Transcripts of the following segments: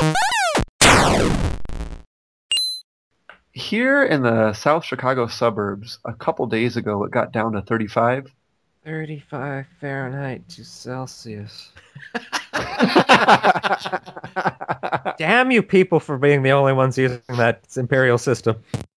Here in the South Chicago suburbs, a couple days ago, it got down to 35. 35 Fahrenheit to Celsius. Damn you people for being the only ones using that imperial system.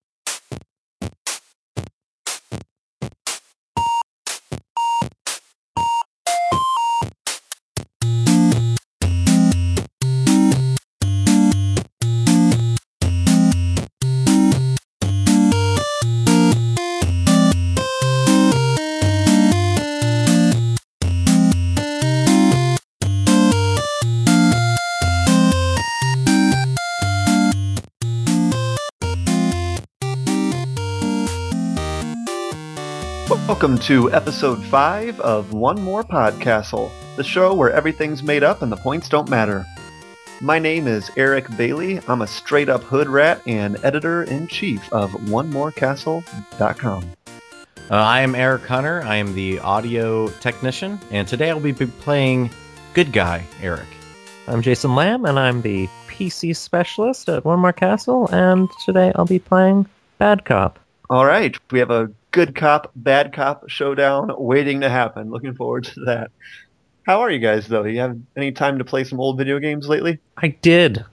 Welcome to episode 5 of One More Podcastle, the show where everything's made up and the points don't matter. My name is Eric Bailey. I'm a straight-up hood rat and editor-in-chief of OneMoreCastle.com. I am Eric Hunter. I am the audio technician, and today I'll be playing Good Guy Eric. I'm Jason Lamb, and I'm the PC specialist at One More Castle, and today I'll be playing Bad Cop. All right, we have a good cop, bad cop showdown waiting to happen. Looking forward to that. How are you guys, though? You have any time to play some old video games lately? I did.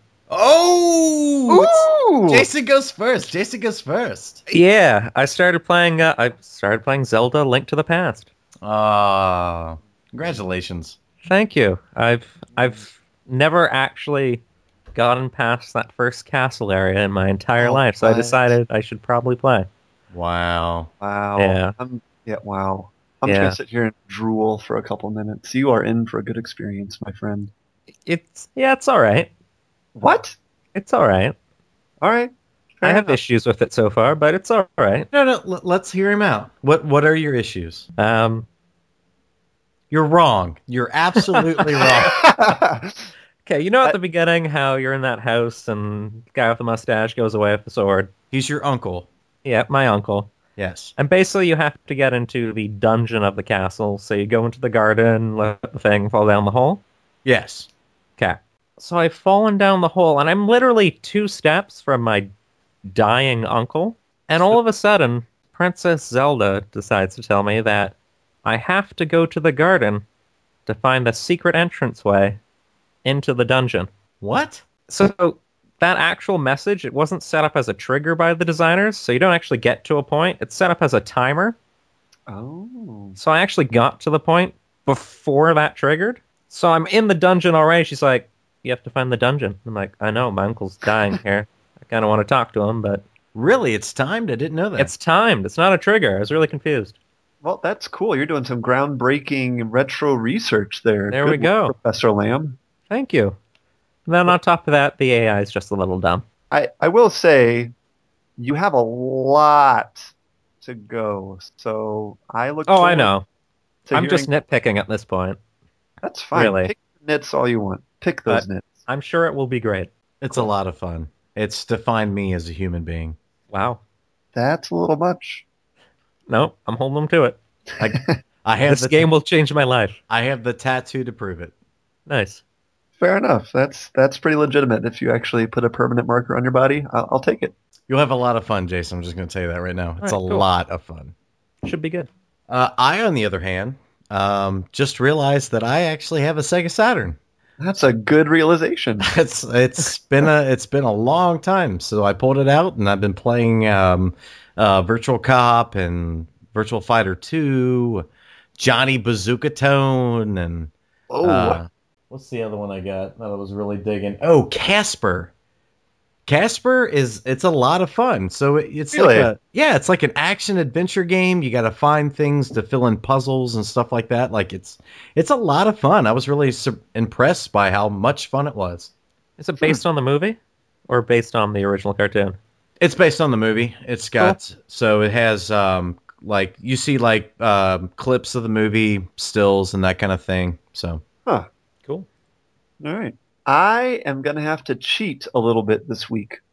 Oh! Jason goes first. Jason goes first. Yeah, I started playing Zelda: Link to the Past. Congratulations. Thank you. I've never actually gotten past that first castle area in my entire life, so I decided I should probably play. Wow. Yeah. Wow. I'm just going to sit here and drool for a couple minutes. You are in for a good experience, my friend. It's all right. What? It's all right. All right. I have issues with it so far, but it's all right. No, let's hear him out. What are your issues? You're wrong. You're absolutely wrong. Okay, at the beginning how you're in that house and the guy with the mustache goes away with the sword. He's your uncle. Yeah, my uncle. Yes. And basically you have to get into the dungeon of the castle, so you go into the garden, let the thing fall down the hole. Yes. Okay. So I've fallen down the hole, and I'm literally 2 steps from my dying uncle, and all of a sudden, Princess Zelda decides to tell me that I have to go to the garden to find the secret entranceway into the dungeon. What? So that actual message, it wasn't set up as a trigger by the designers, so you don't actually get to a point. It's set up as a timer. Oh. So I actually got to the point before that triggered. So I'm in the dungeon already. She's like, you have to find the dungeon. I'm like, I know, my uncle's dying here. I kind of want to talk to him, but... Really? It's timed? I didn't know that. It's timed. It's not a trigger. I was really confused. Well, that's cool. You're doing some groundbreaking retro research there. There we go. Work, Professor Lamb. Thank you. And then on top of that, the AI is just a little dumb. I will say, you have a lot to go, so I look Oh, I forward know. to I'm hearing... just nitpicking at this point. That's fine. Really. Pick the nits all you want. Pick those nits. I'm sure it will be great. It's a lot of fun. It's defined me as a human being. Wow. That's a little much. No, I'm holding them to it. I have this game will change my life. I have the tattoo to prove it. Nice. Fair enough. That's pretty legitimate. If you actually put a permanent marker on your body, I'll take it. You'll have a lot of fun, Jason. I'm just going to tell you that right now. It's All right, cool. lot of fun. Should be good. I, on the other hand, just realized that I actually have a Sega Saturn. That's a good realization. It's been a long time, so I pulled it out and I've been playing Virtual Cop and Virtual Fighter 2, Johnny Bazooka Tone, and what's the other one I got that I was really digging? Oh, Casper. Casper it's a lot of fun. So it's really? It's like an action adventure game. You got to find things to fill in puzzles and stuff like that. Like it's a lot of fun. I was really impressed by how much fun it was. Is it based on the movie or based on the original cartoon? It's based on the movie. It's got so it has like you see like clips of the movie, stills, and that kind of thing. So Cool. All right. I am going to have to cheat a little bit this week.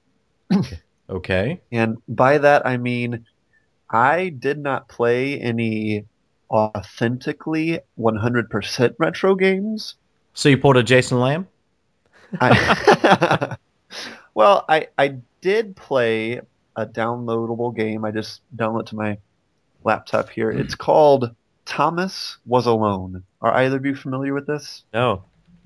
Okay. And by that, I mean, I did not play any authentically 100% retro games. So you pulled a Jason Lamb? Well, I did play a downloadable game. I just downloaded to my laptop here. It's called Thomas Was Alone. Are either of you familiar with this? No.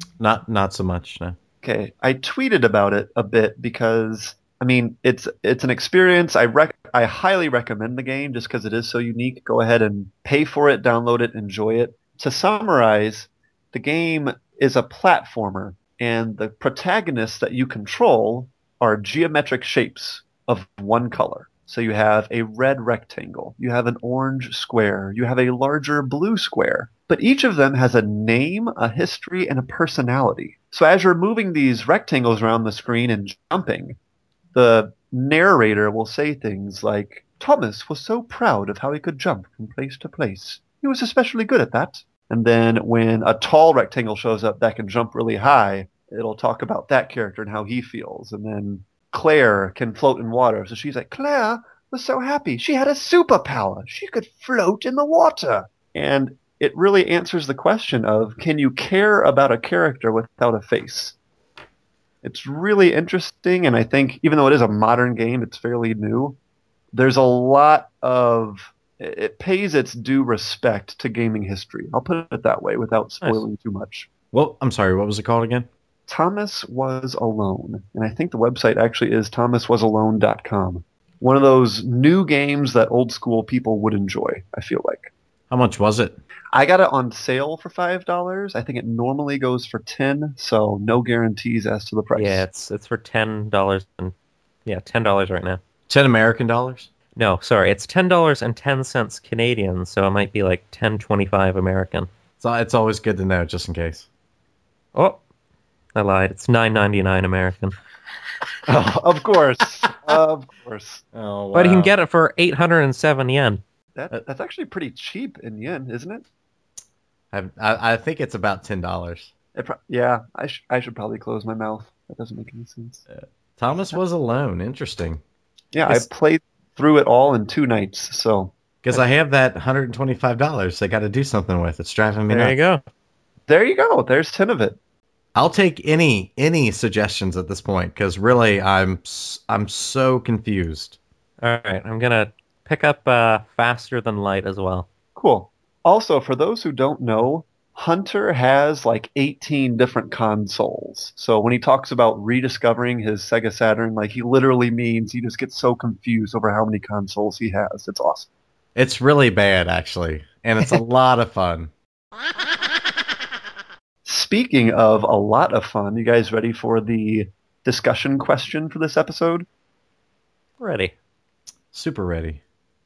Not so much. No. Okay, I tweeted about it a bit because I mean it's an experience. I highly recommend the game just because it is so unique. Go ahead and pay for it, download it, enjoy it. To summarize, the game is a platformer, and the protagonists that you control are geometric shapes of one color. So you have a red rectangle, you have an orange square, you have a larger blue square. But each of them has a name, a history, and a personality. So as you're moving these rectangles around the screen and jumping, the narrator will say things like, Thomas was so proud of how he could jump from place to place. He was especially good at that. And then when a tall rectangle shows up that can jump really high, it'll talk about that character and how he feels. And then Claire can float in water. So she's like, Claire was so happy. She had a superpower. She could float in the water. And it really answers the question of, can you care about a character without a face? It's really interesting, and I think even though it is a modern game, it's fairly new. There's a lot of it pays its due respect to gaming history. I'll put it that way without spoiling too much. Well, I'm sorry. What was it called again? Thomas Was Alone, and I think the website actually is thomaswasalone.com. One of those new games that old school people would enjoy, I feel like. How much was it? I got it on sale for $5. I think it normally goes for 10, so no guarantees as to the price. Yeah, it's for $10 and $10 right now. 10 American dollars? No, sorry, it's $10.10 Canadian, so it might be like $10.25 American. So it's always good to know, just in case. Oh, I lied. It's $9.99 American. Oh, of course, of course. Oh, wow. But you can get it for 807 yen. That's actually pretty cheap in yen, isn't it? I think it's about $10. Yeah, I should probably close my mouth. That doesn't make any sense. Thomas Was Alone. Interesting. Yeah, I played through it all in 2 nights, so. Because I have that $125 I got to do something with. It's driving me nuts. There you go. There you go. There's 10 of it. I'll take any suggestions at this point, because really I'm so confused. All right, I'm gonna pick up Faster Than Light as well. Cool. Also, for those who don't know, Hunter has like 18 different consoles. So when he talks about rediscovering his Sega Saturn, like he literally means he just gets so confused over how many consoles he has. It's awesome. It's really bad, actually, and it's a lot of fun. Speaking of a lot of fun, you guys ready for the discussion question for this episode? Ready. Super ready.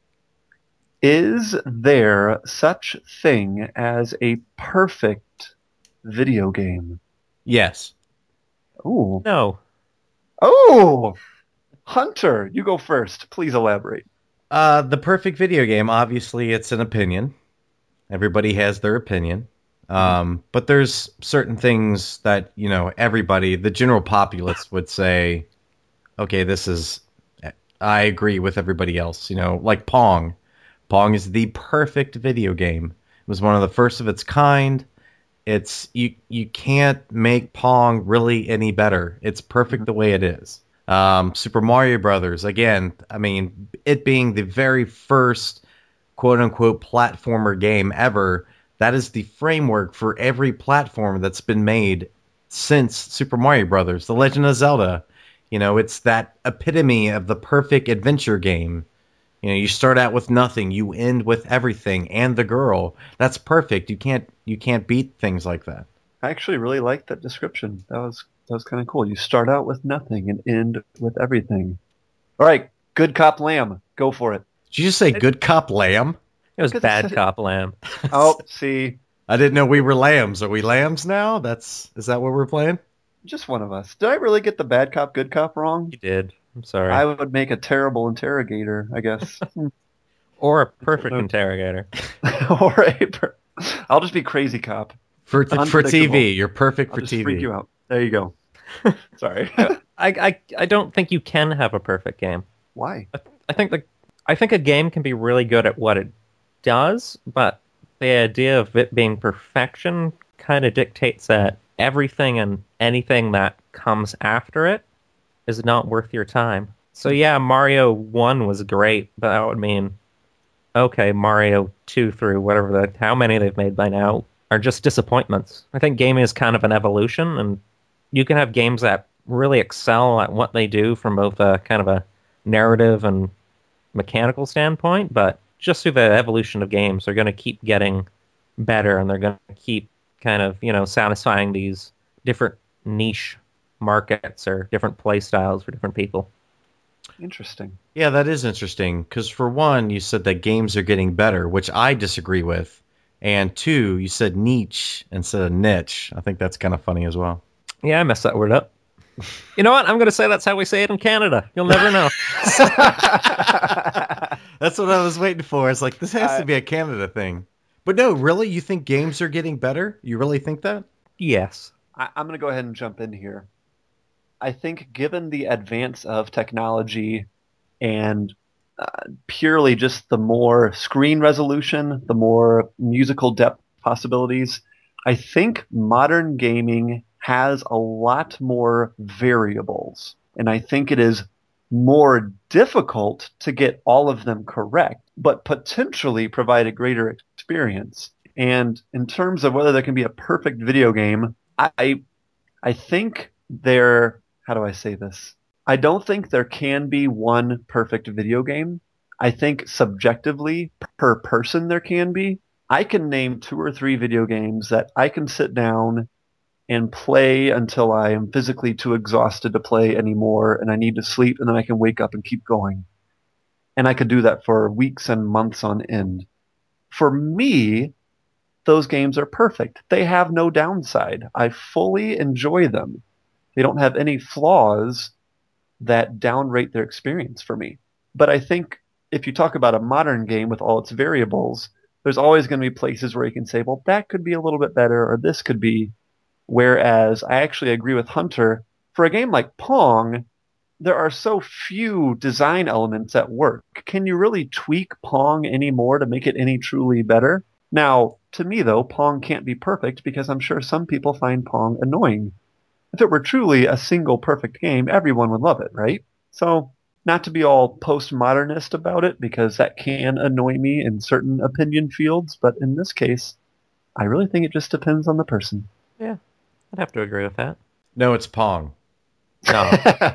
Is there such thing as a perfect video game? Yes. Ooh. No. Oh! Hunter, you go first. Please elaborate. The perfect video game, obviously, it's an opinion. Everybody has their opinion. But there's certain things that, everybody, the general populace would say, okay, I agree with everybody else, like Pong. Pong is the perfect video game. It was one of the first of its kind. It's you can't make Pong really any better. It's perfect the way it is. Super Mario Brothers, again, I mean, it being the very first quote unquote platformer game ever, that is the framework for every platform that's been made since Super Mario Brothers. The Legend of Zelda, it's that epitome of the perfect adventure game. You start out with nothing, you end with everything and the girl. That's perfect. You can't beat things like that. I actually really liked that description. That was kind of cool. You start out with nothing and end with everything. All right, Good Cop Lamb, go for it. Did you just say Good Cop Lamb? It was Bad Cop Lamb. Oh, see. I didn't know we were lambs. Are we lambs now? Is that what we're playing? Just one of us. Did I really get the Bad Cop, Good Cop wrong? You did. I'm sorry. I would make a terrible interrogator, I guess. Or a perfect interrogator. I'll just be Crazy Cop. For TV. You're perfect for I'll just TV. freak you out. There you go. Sorry. I don't think you can have a perfect game. Why? I think a game can be really good at what it does, but the idea of it being perfection kind of dictates that everything and anything that comes after it is not worth your time. So yeah, Mario 1 was great, but that would mean, okay, Mario 2 through how many they've made by now are just disappointments. I think gaming is kind of an evolution, and you can have games that really excel at what they do from both a kind of a narrative and mechanical standpoint, but just through the evolution of games, they're going to keep getting better, and they're going to keep kind of, satisfying these different niche markets or different play styles for different people. Interesting. Yeah, that is interesting. Because for one, you said that games are getting better, which I disagree with. And two, you said niche instead of niche. I think that's kind of funny as well. Yeah, I messed that word up. You know what? I'm going to say that's how we say it in Canada. You'll never know. That's what I was waiting for. It's like, this has to be a Canada thing. But no, really? You think games are getting better? You really think that? Yes. I'm going to go ahead and jump in here. I think given the advance of technology and purely just the more screen resolution, the more musical depth possibilities, I think modern gaming has a lot more variables. And I think it is more difficult to get all of them correct, but potentially provide a greater experience. And in terms of whether there can be a perfect video game, I think how do I say this? I don't think there can be one perfect video game. I think subjectively, per person, there can be. I can name 2 or 3 video games that I can sit down and play until I am physically too exhausted to play anymore and I need to sleep, and then I can wake up and keep going. And I could do that for weeks and months on end. For me, those games are perfect. They have no downside. I fully enjoy them. They don't have any flaws that downrate their experience for me. But I think if you talk about a modern game with all its variables, there's always going to be places where you can say, well, that could be a little bit better, or this could be. Whereas I actually agree with Hunter. For a game like Pong, there are so few design elements at work. Can you really tweak Pong any more to make it any truly better? Now, to me, though, Pong can't be perfect because I'm sure some people find Pong annoying. If it were truly a single perfect game, everyone would love it, right? So, not to be all postmodernist about it, because that can annoy me in certain opinion fields, but in this case, I really think it just depends on the person. Yeah, I'd have to agree with that. No, it's Pong. No.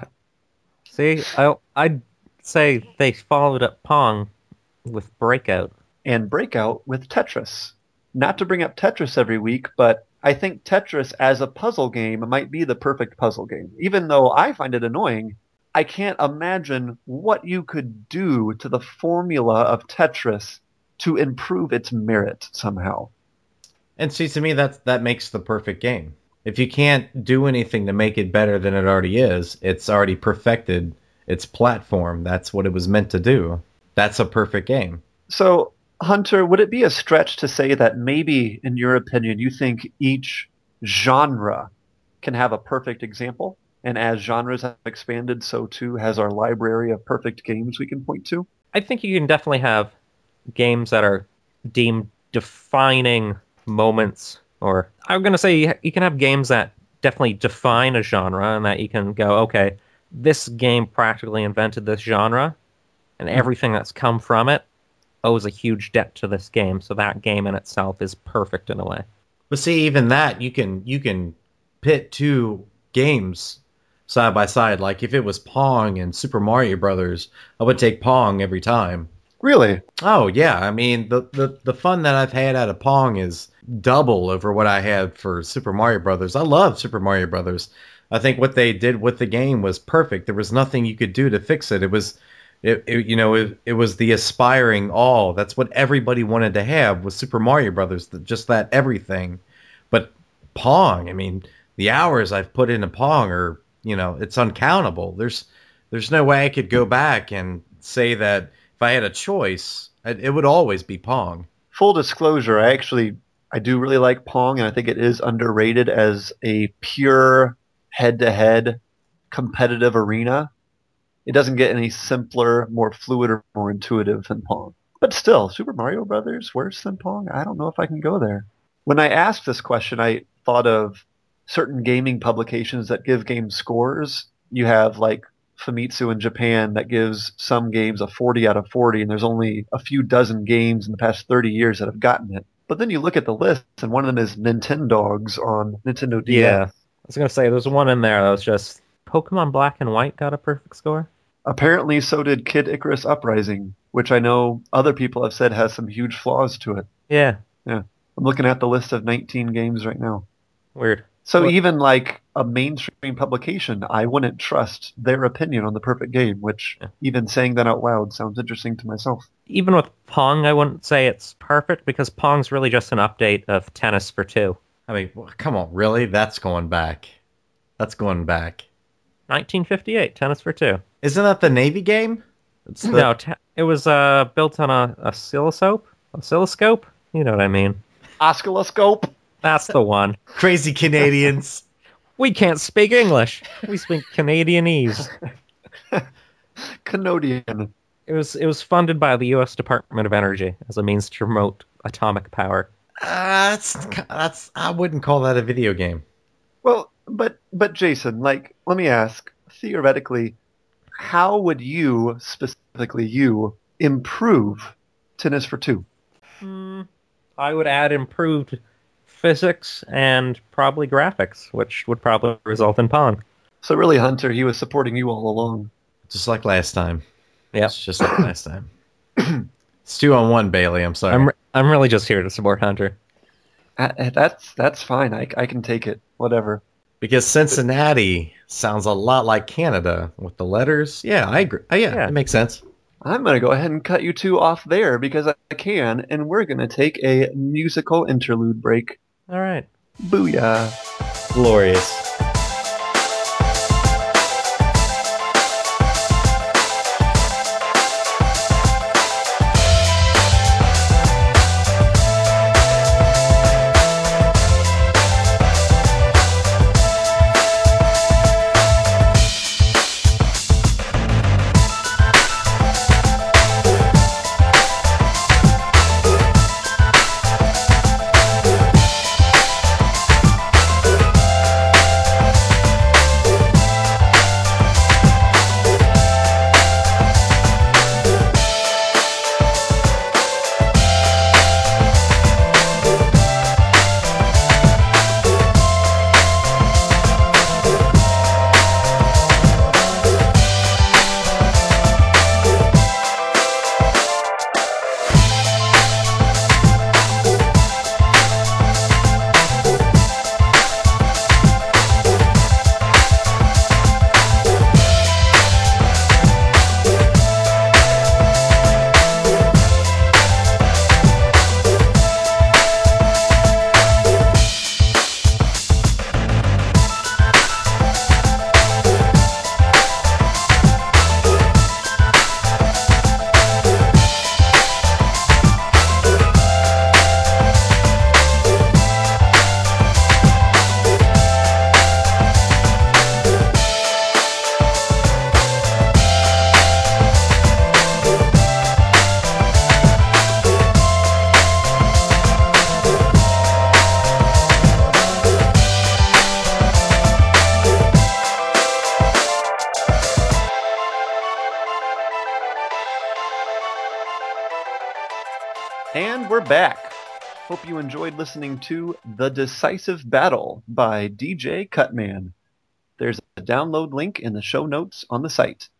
See, I'd say they followed up Pong with Breakout. And Breakout with Tetris. Not to bring up Tetris every week, but I think Tetris as a puzzle game might be the perfect puzzle game. Even though I find it annoying, I can't imagine what you could do to the formula of Tetris to improve its merit somehow. And see, to me, that makes the perfect game. If you can't do anything to make it better than it already is, it's already perfected its platform. That's what it was meant to do. That's a perfect game. So, Hunter, would it be a stretch to say that maybe, in your opinion, you think each genre can have a perfect example? And as genres have expanded, so too has our library of perfect games we can point to? I think you can definitely have games that are deemed defining moments, or I'm going to say you can have games that definitely define a genre, and that you can go, okay, this game practically invented this genre, and everything that's come from it owes a huge debt to this game, so that game in itself is perfect in a way. But see, even that, you can pit 2 games side by side. Like if it was Pong and Super Mario Brothers, I would take Pong every time. Really? Oh yeah, I mean the fun that I've had out of Pong is double over what I had for Super Mario Brothers. I love Super Mario Brothers. I think what they did with the game was perfect. There was nothing you could do to fix it. It was it was the aspiring all. That's what everybody wanted to have with Super Mario Brothers, just that everything. But Pong, I mean, the hours I've put into Pong are, it's uncountable. There's no way I could go back and say that if I had a choice, it would always be Pong. Full disclosure, I do really like Pong, and I think it is underrated as a pure head-to-head competitive arena. It doesn't get any simpler, more fluid, or more intuitive than Pong. But still, Super Mario Brothers worse than Pong? I don't know if I can go there. When I asked this question, I thought of certain gaming publications that give game scores. You have like Famitsu in Japan that gives some games a 40 out of 40, and there's only a few dozen games in the past 30 years that have gotten it. But then you look at the list, and one of them is Nintendogs on Nintendo DS. Yeah. I was going to say, there's one in there that was just Pokemon Black and White got a perfect score. Apparently, so did Kid Icarus Uprising, which I know other people have said has some huge flaws to it. Yeah. Yeah. I'm looking at the list of 19 games right now. Weird. So Well, even like a mainstream publication, I wouldn't trust their opinion on the perfect game, which even saying that out loud sounds interesting to myself. even with Pong, I wouldn't say it's perfect because Pong's really just an update of Tennis for Two. I mean, come on, really? That's going back. That's going back. 1958, Tennis for Two. Isn't that the Navy game? It's the, No, it was built on a oscilloscope. Oscilloscope? You know what I mean. Oscilloscope. That's the one. Crazy Canadians. We can't speak English. We speak Canadianese. Canadian. It was funded by the U.S. Department of Energy as a means to promote atomic power. That's. I wouldn't call that a video game. Well, but Jason, like, let me ask, theoretically, how would you, specifically you, improve Tennis for Two? I would add improved physics and probably graphics, which would probably result in Pong. So really, Hunter, he was supporting you all along. Just like last time. Yeah, It's just like last time. It's 2-on-1, Bailey. I'm sorry. I'm really just here to support Hunter. That's fine. I can take it. Whatever. Because Cincinnati sounds a lot like Canada with the letters. Yeah, I agree. Yeah, it makes sense. I'm going to go ahead and cut you two off there because I can, and we're going to take a musical interlude break. All right. Booyah. Glorious. And we're back. Hope you enjoyed listening to The Decisive Battle by DJ Cutman. There's a download link in the show notes on the site.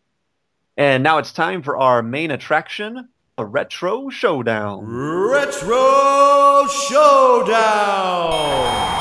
And now it's time for our main attraction, a Retro Showdown. Retro Showdown!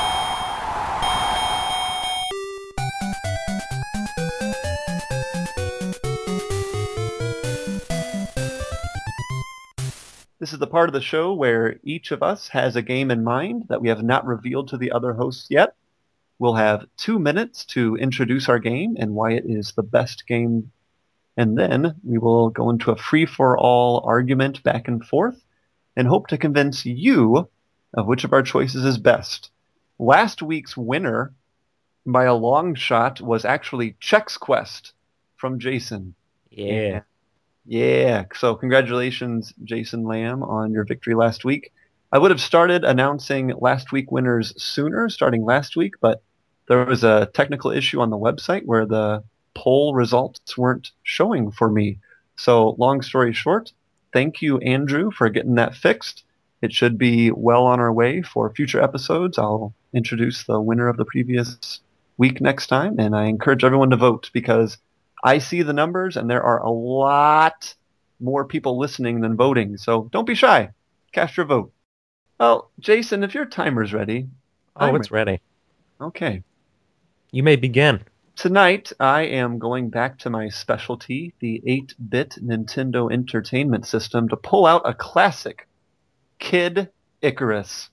This is the part of the show where each of us has a game in mind that we have not revealed to the other hosts yet. We'll have 2 minutes to introduce our game and why it is the best game, and then we will go into a free-for-all argument back and forth and hope to convince you of which of our choices is best. Last week's winner, by a long shot, was actually Chex Quest from Jason. Yeah. Yeah, so congratulations, Jason Lamb, on your victory last week. I would have started announcing last week winners sooner, starting last week, but There was a technical issue on the website where the poll results weren't showing for me. So long story short, thank you, Andrew, for getting that fixed. It should be well on our way for future episodes. I'll introduce the winner of the previous week next time, and I encourage everyone to vote because I see the numbers and there are a lot more people listening than voting. So don't be shy. Cast your vote. Well, Jason, if your timer's ready, Oh, I'm it's ready. okay. You may begin. Tonight, I am going back to my specialty, the 8-bit Nintendo Entertainment System, to pull out a classic, Kid Icarus.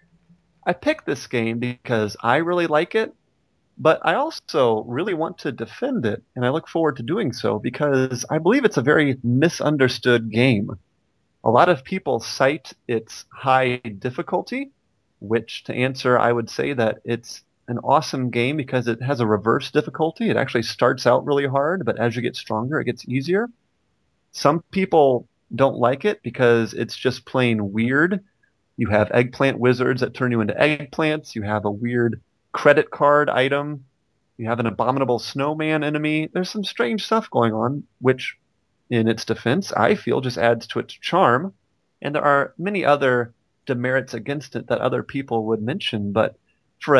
I picked this game because I really like it, but I also really want to defend it, and I look forward to doing so because I believe it's a very misunderstood game. A lot of people cite its high difficulty, which to answer, I would say that it's an awesome game because it has a reverse difficulty. It actually starts out really hard, but as you get stronger, it gets easier. Some people don't like it because it's just plain weird. You have eggplant wizards that turn you into eggplants. You have a weird credit card item. You have an abominable snowman enemy. There's some strange stuff going on, which in its defense, I feel just adds to its charm. And there are many other demerits against it that other people would mention. But for a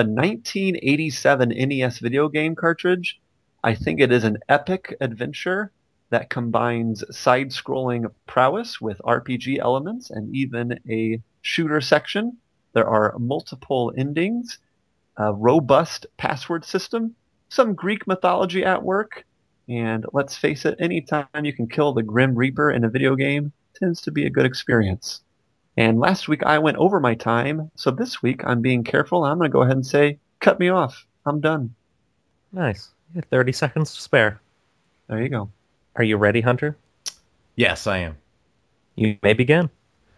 1987 NES video game cartridge, I think it is an epic adventure that combines side-scrolling prowess with RPG elements and even a shooter section. There are multiple endings, a robust password system, some Greek mythology at work, and let's face it, anytime you can kill the Grim Reaper in a video game tends to be a good experience. And last week I went over my time, so this week I'm being careful. I'm going to go ahead and say, cut me off. I'm done. Nice. You have 30 seconds to spare. There you go. Are you ready, Hunter? Yes, I am. You may begin.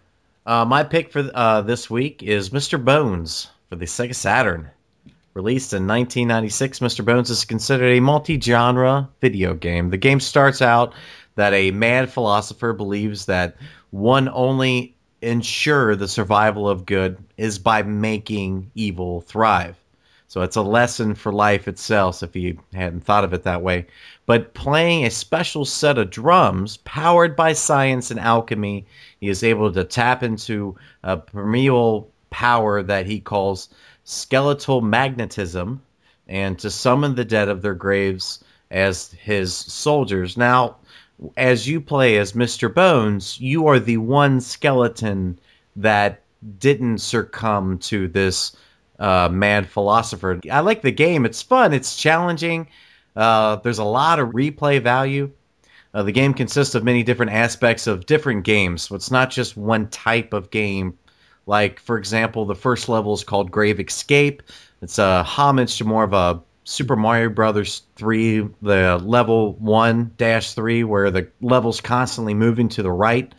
My pick for this week is Mr. Bones for the Sega Saturn. Released in 1996, Mr. Bones is considered a multi-genre video game. The game starts out that a mad philosopher believes that one only ensure the survival of good is by making evil thrive. So it's a lesson for life itself, if you hadn't thought of it that way. But playing a special set of drums powered by science and alchemy, he is able to tap into a primeval power that he calls skeletal magnetism and to summon the dead of their graves as his soldiers. Now, as you play as Mr. Bones, you are the one skeleton that didn't succumb to this mad philosopher. I like the game. It's fun. It's challenging. There's a lot of replay value. The game consists of many different aspects of different games. So it's not just one type of game. Like, for example, the first level is called Grave Escape. It's a homage to more of a Super Mario Brothers 3, the level 1-3, where the level's constantly moving to the right.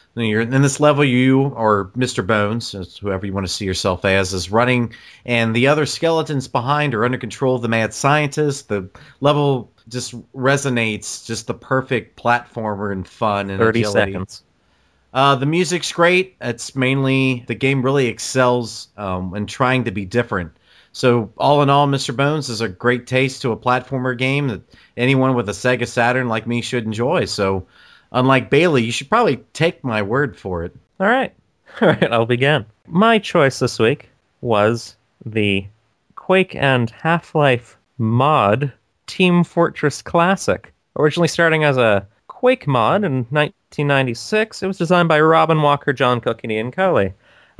In this level, you, or Mr. Bones, whoever you want to see yourself as, is running, and the other skeletons behind are under control of the mad scientist. The level just resonates, just the perfect platformer and fun and 30 agility. seconds. The music's great. It's mainly, the game really excels in trying to be different. So all in all, Mr. Bones is a great taste to a platformer game that anyone with a Sega Saturn like me should enjoy. So unlike Bailey, you should probably take my word for it. All right. All right, I'll begin. My choice this week was the Quake and Half-Life mod Team Fortress Classic. Originally starting as a Quake mod in 1996, it was designed by Robin Walker, John Cook, and Ian Coley.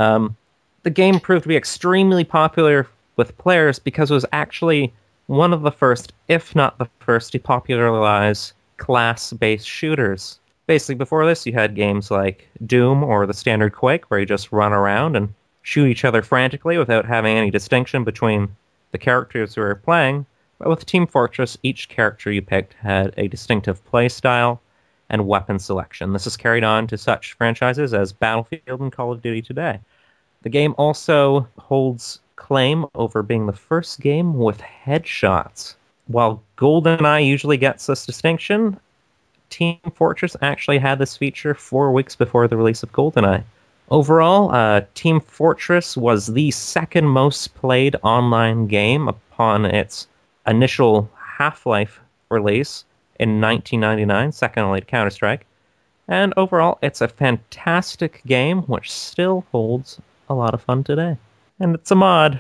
The game proved to be extremely popular with players because it was actually one of the first, if not the first, to popularize class-based shooters. Basically, before this, you had games like Doom or the standard Quake, where you just run around and shoot each other frantically without having any distinction between the characters who were playing. But with Team Fortress, each character you picked had a distinctive play style and weapon selection. This is carried on to such franchises as Battlefield and Call of Duty today. The game also holds claim over being the first game with headshots. While GoldenEye usually gets this distinction, Team Fortress actually had this feature 4 weeks before the release of GoldenEye. Overall, Team Fortress was the second most played online game upon its initial Half-Life release in 1999, second only to Counter-Strike. And overall, it's a fantastic game which still holds a lot of fun today. And it's a mod.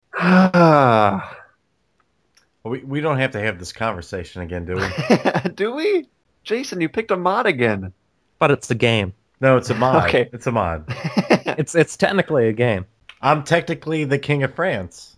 We don't have to have this conversation again, do we? Do we? Jason, you picked a mod again. But it's a game. No, it's a mod. Okay. It's a mod. It's technically a game. I'm technically the king of France.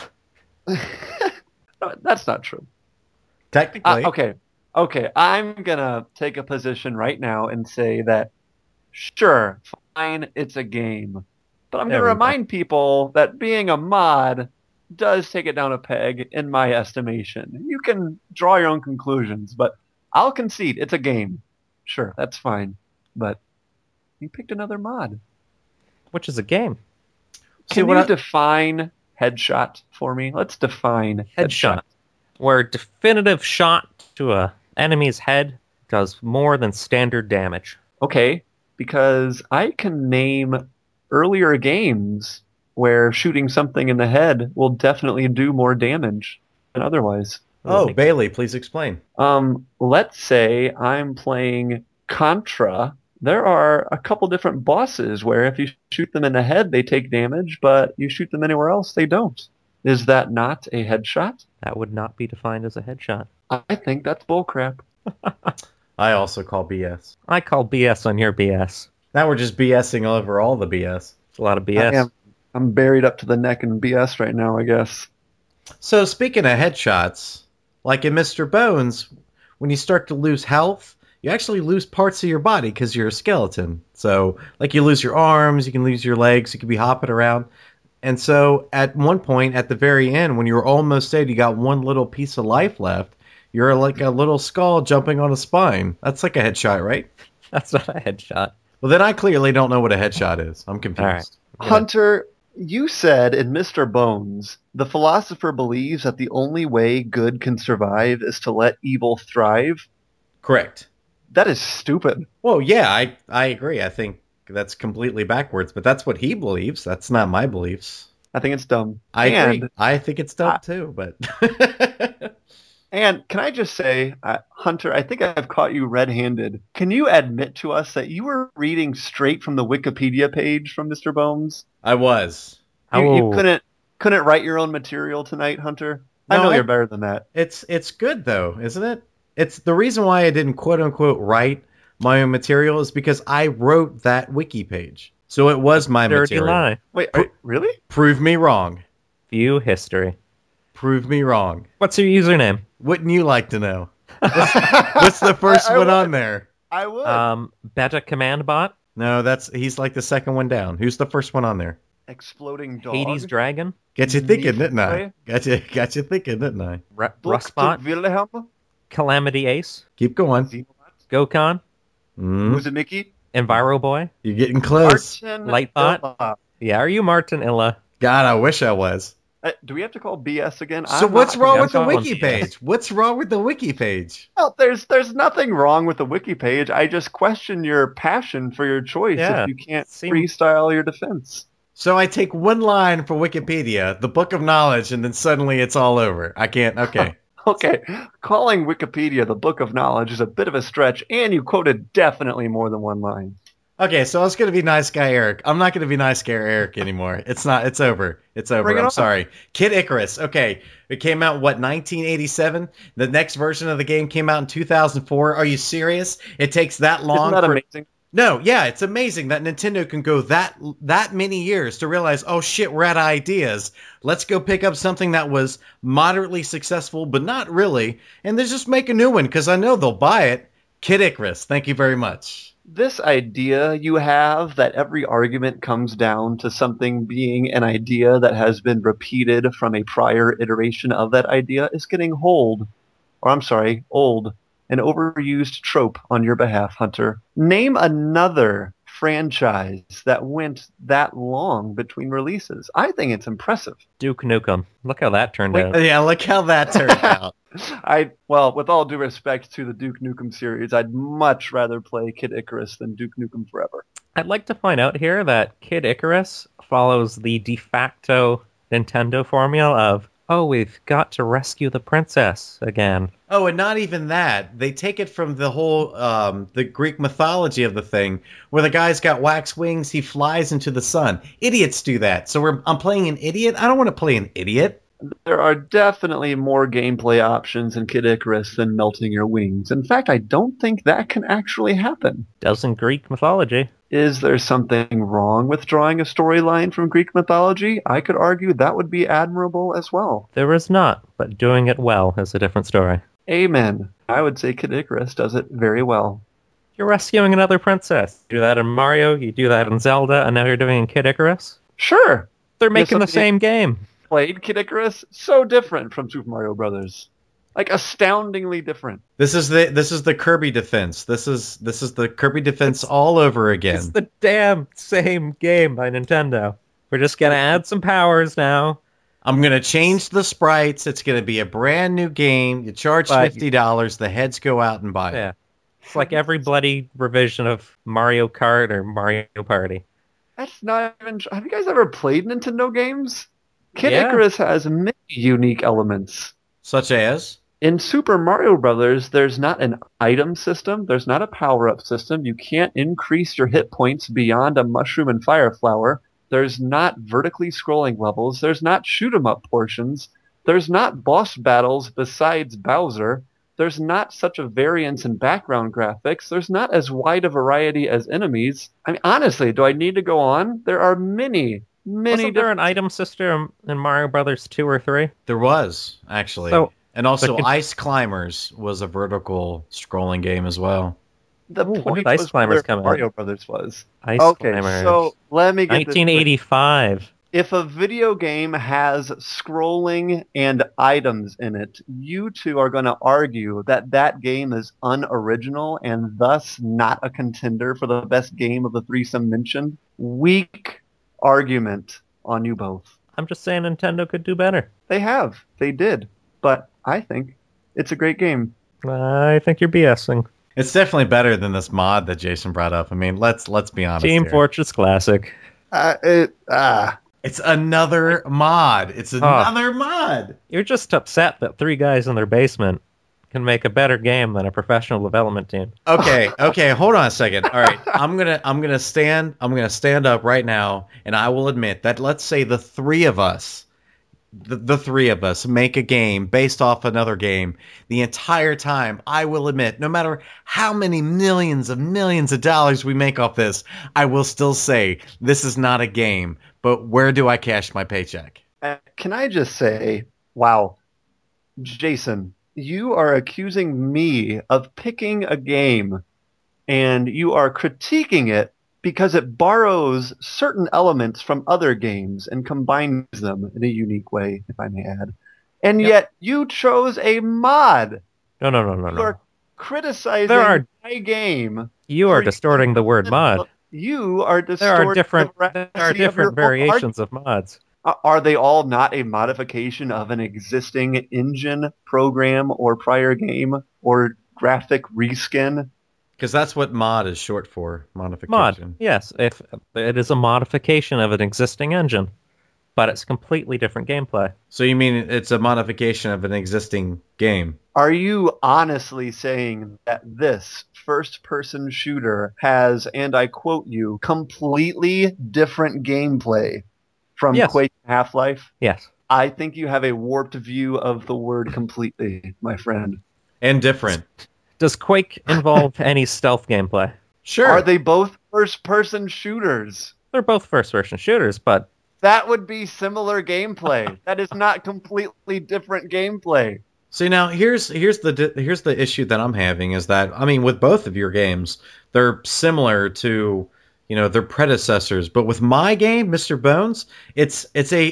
No, that's not true. Technically. Okay. I'm gonna take a position right now and say that, sure, fine, it's a game. But I'm There gonna we go. remind people that being a mod does take it down a peg in my estimation. You can draw your own conclusions, but I'll concede it's a game. Sure, that's fine. But you picked another mod. Which is a game. Can what you I- define headshot for me? Let's define Headshot. Where a definitive shot to a enemy's head does more than standard damage. Okay, because I can name earlier games where shooting something in the head will definitely do more damage than otherwise. Oh, Bailey, please explain. Let's say I'm playing Contra. There are a couple different bosses where if you shoot them in the head, they take damage, but you shoot them anywhere else, they don't. Is that not a headshot? That would not be defined as a headshot. I think that's bullcrap. I also call BS. I call BS on your BS. Now we're just BSing over all the BS. It's a lot of BS. I'm buried up to the neck in BS right now, I guess. So speaking of headshots, like in Mr. Bones, when you start to lose health, you actually lose parts of your body because you're a skeleton. So, like, you lose your arms, you can lose your legs, you can be hopping around. And so, at one point, at the very end, when you're almost dead, you got one little piece of life left, you're like a little skull jumping on a spine. That's like a headshot, right? That's not a headshot. Well, then I clearly don't know what a headshot is. I'm confused. All right. Yeah. Hunter, you said in Mr. Bones, the philosopher believes that the only way good can survive is to let evil thrive. Correct. That is stupid. Well, yeah, I agree. I think that's completely backwards, but that's what he believes. That's not my beliefs. I think it's dumb. I and, agree. I think it's dumb too, but And can I just say, Hunter, I think I've caught you red-handed. Can you admit to us that you were reading straight from the Wikipedia page from Mr. Bones? I was. You Oh. couldn't write your own material tonight, Hunter? I No, know I- you're better than that. It's good though, isn't it? It's the reason why I didn't quote unquote write my own material is because I wrote that wiki page. So it was my Dirty material. lie. Wait, really? Prove me wrong. View history. Prove me wrong. What's your username? Wouldn't you like to know? What's the first I one would. on there? I would. Beta command bot. No, he's like the second one down. Who's the first one on there? Exploding dog. Hades Dragon. Got you thinking, didn't I? Niflheim? Got you thinking, didn't I? Book to Rustbot. Wilhelm. Calamity Ace. Keep going. Xenobot. Gokon. Mm, Uzumaki. Enviro Boy. you're getting close. Martin Lightbot. Illa. Yeah, are you Martin Illa? God, I wish I was. Do we have to call BS again? So I'm what's not- wrong I'm with the calling wiki BS. page? What's wrong with the wiki page? Well, there's nothing wrong with the wiki page. I just question your passion for your choice Yeah, if you can't seem- freestyle your defense. So I take one line from Wikipedia, the book of knowledge, and then suddenly it's all over. I can't. Okay. Okay, calling Wikipedia the book of knowledge is a bit of a stretch, and you quoted definitely more than one line. Okay, so I was going to be nice guy Eric. I'm not going to be nice guy Eric anymore. It's not. It's over. It's over. Bring it I'm on. sorry. Kid Icarus. Okay. It came out, 1987? The next version of the game came out in 2004. Are you serious? It takes that long Isn't that for... amazing? No, yeah, it's amazing that Nintendo can go that many years to realize, oh shit, we're out of ideas. Let's go pick up something that was moderately successful, but not really, and then just make a new one, because I know they'll buy it. Kid Icarus, thank you very much. This idea you have that every argument comes down to something being an idea that has been repeated from a prior iteration of that idea is getting old. An overused trope on your behalf, Hunter. Name another franchise that went that long between releases. I think it's impressive. Duke Nukem. Look how that turned out. Yeah, look how that turned out. Well, with all due respect to the Duke Nukem series, I'd much rather play Kid Icarus than Duke Nukem Forever. I'd like to point out here that Kid Icarus follows the de facto Nintendo formula of oh, we've got to rescue the princess again. Oh, and not even that. They take it from the whole the Greek mythology of the thing, where the guy's got wax wings, he flies into the sun. Idiots do that. So I'm playing an idiot. I don't want to play an idiot. There are definitely more gameplay options in Kid Icarus than melting your wings. In fact, I don't think that can actually happen. Doesn't Greek mythology. Is there something wrong with drawing a storyline from Greek mythology? I could argue that would be admirable as well. There is not, but doing it well is a different story. Amen. I would say Kid Icarus does it very well. You're rescuing another princess. You do that in Mario, you do that in Zelda, and now you're doing it in Kid Icarus? Sure. They're making the somebody- same game. Played Kid Icarus, so different from Super Mario Brothers. Like astoundingly different. This is the Kirby defense. This is the Kirby defense all over again. It's the damn same game by Nintendo. We're just gonna add some powers now. I'm gonna change the sprites. It's gonna be a brand new game. You charge But- $50. The heads go out and buy it. Yeah. It's like every bloody revision of Mario Kart or Mario Party. That's not even. Have you guys ever played Nintendo games? Kid Yeah. Icarus has many unique elements. Such as In Super Mario Brothers, there's not an item system. There's not a power-up system. You can't increase your hit points beyond a mushroom and fire flower. There's not vertically scrolling levels. There's not shoot-'em-up portions. There's not boss battles besides Bowser. There's not such a variance in background graphics. There's not as wide a variety as enemies. I mean, honestly, do I need to go on? There are many Wasn't there an different... item system in Mario Brothers 2 or 3? there was actually, So- and also but- Ice Climbers was a vertical scrolling game as well. The Ooh, when point did Ice was Climbers where come out? Mario Brothers was. Ice Okay, Climbers. so let me get this straight. 1985. If a video game has scrolling and items in it, you two are going to argue that that game is unoriginal and thus not a contender for the best game of the threesome mentioned. Weak argument on you both. I'm just saying Nintendo could do better. They have. They did. But I think it's a great game. I think you're BSing. It's definitely better than this mod that Jason brought up. I mean, let's be honest. Team here. Fortress Classic. It's another mod. It's another mod. You're just upset that 3 guys in their basement can make a better game than a professional development team. Okay, hold on a second. All right, I'm gonna stand up right now, and I will admit that let's say the three of us make a game based off another game. The entire time, I will admit, no matter how many millions of dollars we make off this, I will still say this is not a game. But where do I cash my paycheck? Can I just say, wow, Jason, you are accusing me of picking a game and you are critiquing it because it borrows certain elements from other games and combines them in a unique way, if I may add. And yet you chose a mod. No. You are criticizing There are- my game. You are for distorting the word mod. You are There distorting are different the veracity of your different own variations of mods. Are they all not a modification of an existing engine, program, or prior game, or graphic reskin? Because that's what mod is short for, modification. Mod, yes, if it is a modification of an existing engine, but it's completely different gameplay. So you mean it's a modification of an existing game? Are you honestly saying that this first-person shooter has, and I quote you, completely different gameplay from Yes. Quake and Half-Life? Yes. I think you have a warped view of the word completely, my friend. And different. Does Quake involve any stealth gameplay? Sure. Are they both first-person shooters? They're both first-person shooters, but That would be similar gameplay. That is not completely different gameplay. See, now here's the issue that I'm having is that, I mean, with both of your games, they're similar to, you know, their predecessors, but with my game, Mr. Bones, it's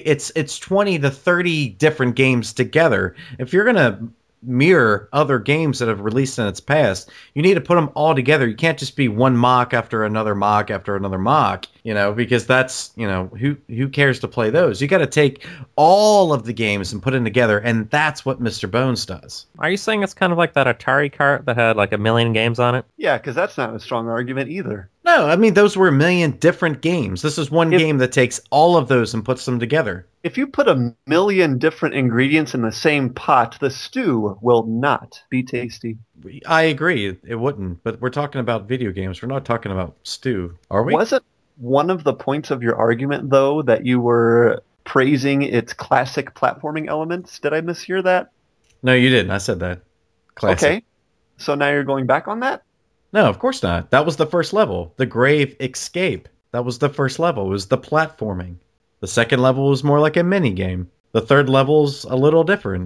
20 to 30 different games together. If you're gonna mirror other games that have released in its past, you need to put them all together. You can't just be one mock after another mock after another mock, you know, because that's, you know, who cares to play those? You got to take all of the games and put them together, and that's what Mr. Bones does. are you saying it's kind of like that Atari cart that had like 1 million games on it? Yeah, because that's not a strong argument either. No, I mean, those were a million different games. This is one game that takes all of those and puts them together. If you put a million different ingredients in the same pot, the stew will not be tasty. I agree, it wouldn't, but we're talking about video games. We're not talking about stew, are we? Wasn't one of the points of your argument, though, that you were praising its classic platforming elements? Did I mishear that? No, you didn't. I said that. Classic. Okay. So now you're going back on that? No, of course not. That was the first level. The Grave Escape. That was the first level. It was the platforming. The second level was more like a mini game. The third level's a little different.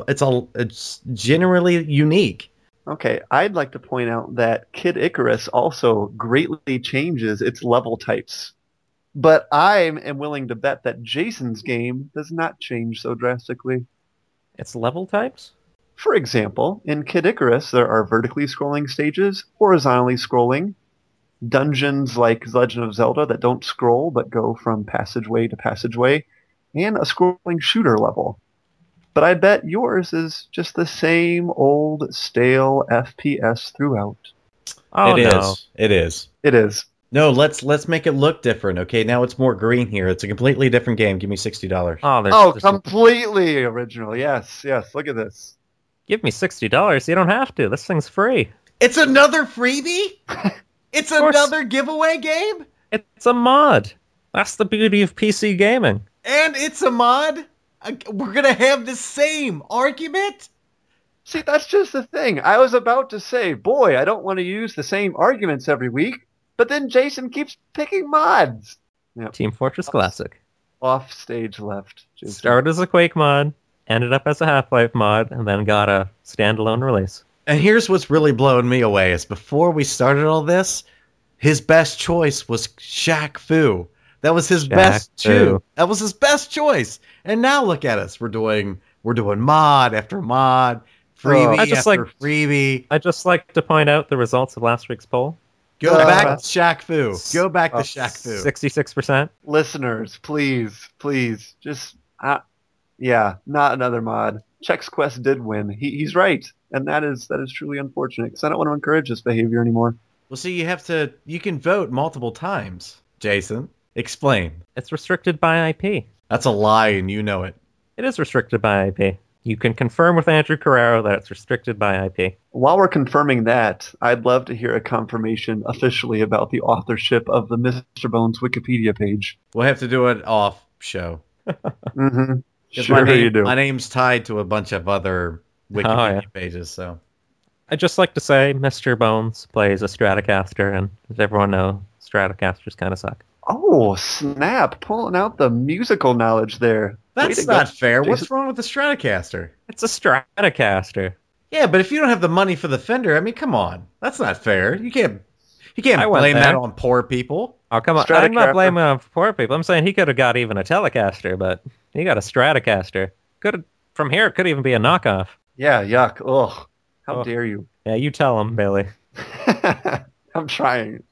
It's generally unique. Okay, I'd like to point out that Kid Icarus also greatly changes its level types. But I am willing to bet that Jason's game does not change so drastically. It's level types? For example, in Kid Icarus, there are vertically scrolling stages, horizontally scrolling, dungeons like Legend of Zelda that don't scroll but go from passageway to passageway, and a scrolling shooter level. But I bet yours is just the same old stale FPS throughout. Oh, It no. is. It is. It is. No, let's make it look different. Okay, now it's more green here. It's a completely different game. Give me $60. Oh, completely original. Yes, yes. Look at this. Give me $60. You don't have to. This thing's free. It's another freebie? It's Of course. another giveaway game? It's a mod. That's the beauty of PC gaming. And it's a mod? We're gonna have the same argument? See, that's just the thing. I was about to say, boy, I don't want to use the same arguments every week, but then Jason keeps picking mods. Yep. Team Fortress Classic. Off stage left. Jason. Started as a Quake mod, ended up as a Half-Life mod, and then got a standalone release. And here's what's really blowing me away is before we started all this, his best choice was Shaq Fu. That was his best choice. That was his best choice. And now look at us. We're doing mod after mod, freebie after freebie. I'd just like to point out the results of last week's poll. Go back to Shaq Fu. Go back to Shaq Fu. 66%. Listeners, please, just yeah, not another mod. Chex Quest did win. He's right, and that is truly unfortunate because I don't want to encourage this behavior anymore. Well, see, you can vote multiple times. Jason, explain. It's restricted by IP. That's a lie, and you know it. It is restricted by IP. You can confirm with Andrew Carrero that it's restricted by IP. While we're confirming that, I'd love to hear a confirmation officially about the authorship of the Mr. Bones Wikipedia page. We'll have to do it off show. Mm-hmm. Sure you do. My name's tied to a bunch of other Wikipedia pages, so. I'd just like to say Mr. Bones plays a Stratocaster, and as everyone knows, Stratocasters kind of suck. Oh, snap. Pulling out the musical knowledge there. That's not fair. What's wrong with the Stratocaster? It's a Stratocaster. Yeah, but if you don't have the money for the Fender, I mean, come on. That's not fair. You can't blame that on poor people. Oh, come on. I'm not blaming on poor people. I'm saying he could have got even a Telecaster, but he got a Stratocaster. From here, it could even be a knockoff. Yeah, yuck. Ugh. How dare you? Yeah, you tell him, Bailey. I'm trying.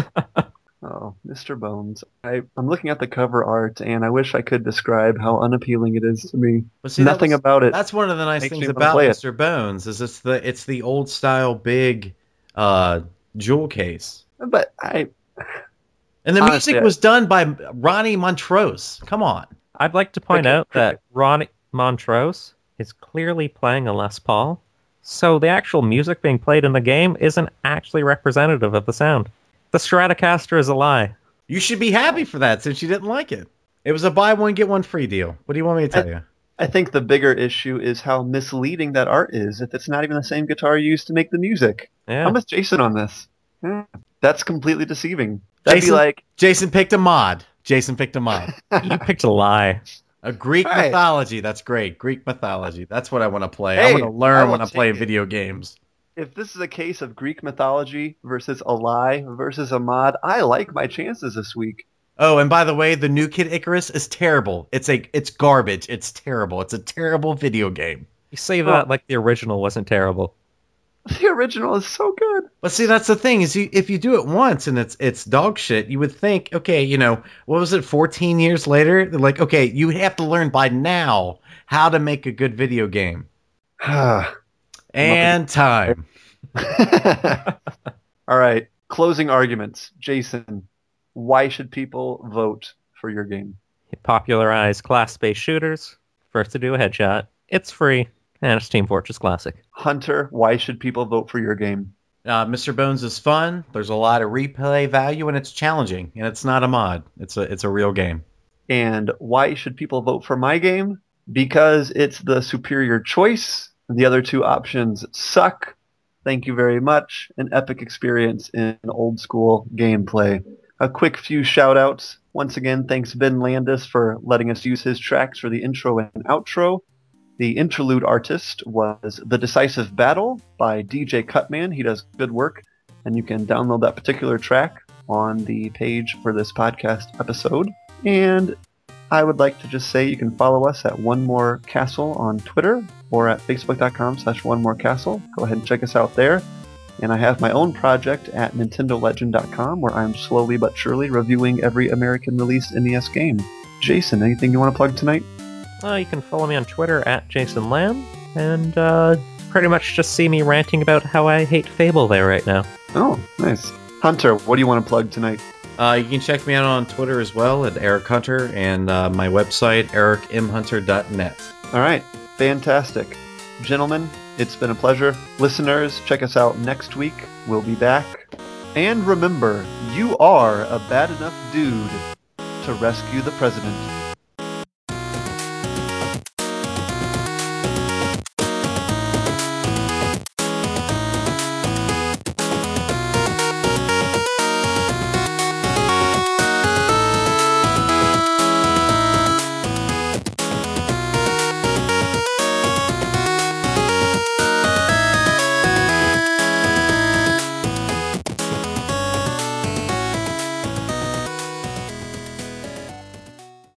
Oh, Mr. Bones. I'm looking at the cover art, and I wish I could describe how unappealing it is to me. But see, nothing about it. That's one of the nice things about Mr. Bones is it's the old style big jewel case. But and the music was done by Ronnie Montrose. Come on. I'd like to point out that Ronnie Montrose is clearly playing a Les Paul, so the actual music being played in the game isn't actually representative of the sound. The Stratocaster is a lie. You should be happy for that since you didn't like it. It was a buy one, get one free deal. What do you want me to tell you? I think the bigger issue is how misleading that art is if it's not even the same guitar used to make the music. Yeah. I'm with Jason on this. That's completely deceiving. That'd be like... Jason picked a mod. You picked a lie. A Greek mythology. That's great. Greek mythology. That's what I want to play. I want to learn when I'm playing video games. If this is a case of Greek mythology versus a lie versus a mod, I like my chances this week. Oh, and by the way, the new Kid Icarus is terrible. It's garbage. It's terrible. It's a terrible video game. You say that like the original wasn't terrible. The original is so good. But see, that's the thing is, if you do it once and it's dog shit, you would think, okay, what was it? 14 years later, they're like, okay, you have to learn by now how to make a good video game. And time. All right. Closing arguments. Jason, why should people vote for your game? He popularized class-based shooters. First to do a headshot. It's free, and it's Team Fortress Classic. Hunter, why should people vote for your game? Mr. Bones is fun. There's a lot of replay value, and it's challenging. And it's not a mod. It's a real game. And why should people vote for my game? Because it's the superior choice. The other two options suck. Thank you very much. An epic experience in old school gameplay. A quick few shout outs. Once again, thanks Ben Landis for letting us use his tracks for the intro and outro. The interlude artist was The Decisive Battle by DJ Cutman. He does good work, and you can download that particular track on the page for this podcast episode. And I would like to just say you can follow us at One More Castle on Twitter or at facebook.com/OneMoreCastle. Go ahead and check us out there. And I have my own project at NintendoLegend.com where I'm slowly but surely reviewing every American released NES game. Jason, anything you want to plug tonight? You can follow me on Twitter at Jason Lamb, and pretty much just see me ranting about how I hate Fable there right now. Oh, nice. Hunter, what do you want to plug tonight? You can check me out on Twitter as well at Eric Hunter and my website, ericmhunter.net. All right, fantastic. Gentlemen, it's been a pleasure. Listeners, check us out next week. We'll be back. And remember, you are a bad enough dude to rescue the president.